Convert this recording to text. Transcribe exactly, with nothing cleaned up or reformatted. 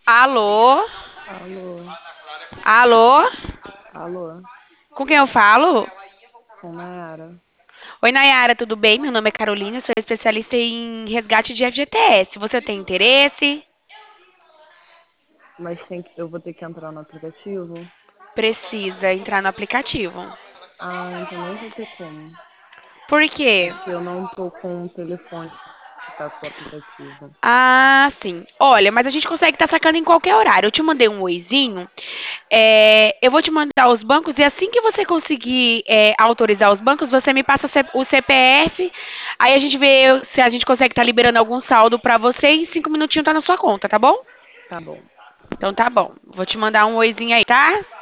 Alô? Alô, Alô? alô, Com quem eu falo? com Nayara. Oi, Nayara, tudo bem? Meu nome é Carolina, sou especialista em resgate de F G T S. Você tem interesse? Mas tem que, eu vou ter que entrar no aplicativo? Precisa entrar no aplicativo. Ah, então não vai ter como. Por quê? Porque eu não tô com um telefone que tá com o aplicativo. Ah, sim. Olha, mas a gente consegue estar sacando em qualquer horário. Eu te mandei um oizinho. É, eu vou te mandar os bancos e assim que você conseguir é, autorizar os bancos, você me passa C- o C P F. Aí a gente vê se a gente consegue estar liberando algum saldo pra você e em cinco minutinhos tá na sua conta, tá bom? Tá bom. Então tá bom. Vou te mandar um oizinho aí, tá?